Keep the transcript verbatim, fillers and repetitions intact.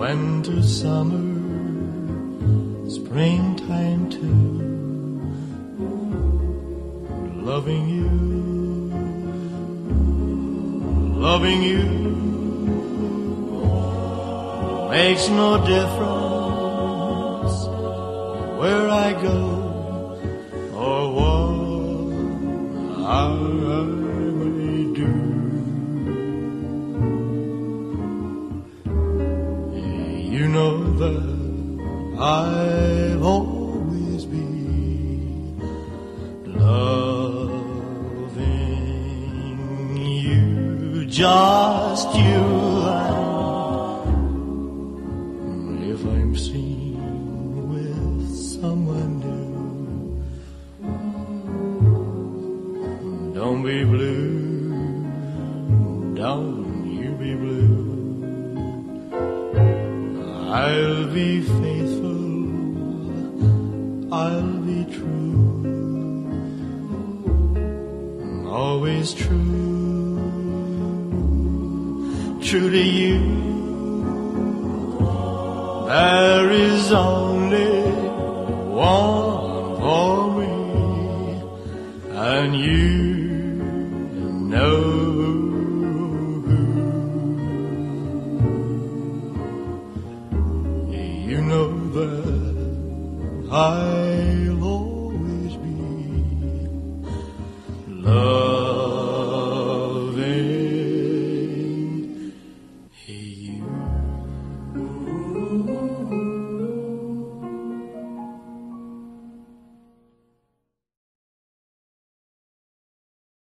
winter, summer, springtime too. Loving you, loving you makes no difference where I go or what I may do. You know that I've always been loving you, just you. And if I'm seen with someone new, don't be blue, don't you be blue. I'll be faithful, I'll be true, always true, true to you. There is only one for me, and you